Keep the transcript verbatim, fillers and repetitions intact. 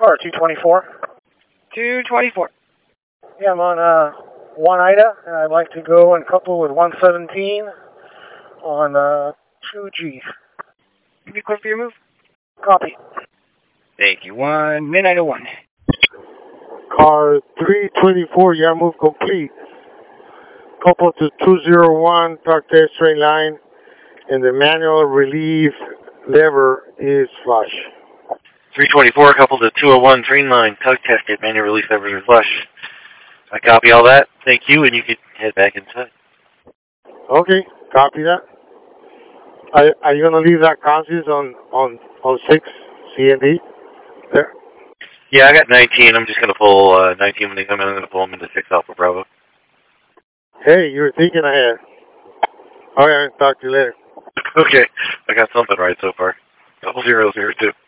car, two twenty-four. two twenty-four. Yeah, I'm on uh, one Ida, and I'd like to go and couple with one seventeen on uh, two G. Be quick for your move. Copy. Thank you. One midnight oh one. Car three twenty-four, yeah, move complete. Couple to two oh one, talk there straight line, and the manual relief lever is flush. three twenty-four, coupled to two oh one, train line, tug tested, manual release levers are flush. I copy all that. Thank you, and you can head back inside. Okay, copy that. Are, are you going to leave that conscious on, on, on six C and D there? Yeah, I got nineteen. I'm just going to pull uh, nineteen when they come in. I'm going to pull them into six Alpha Bravo. Hey, you were thinking ahead. All right, talk to you later. Okay, I got something right so far. Double zero zero two.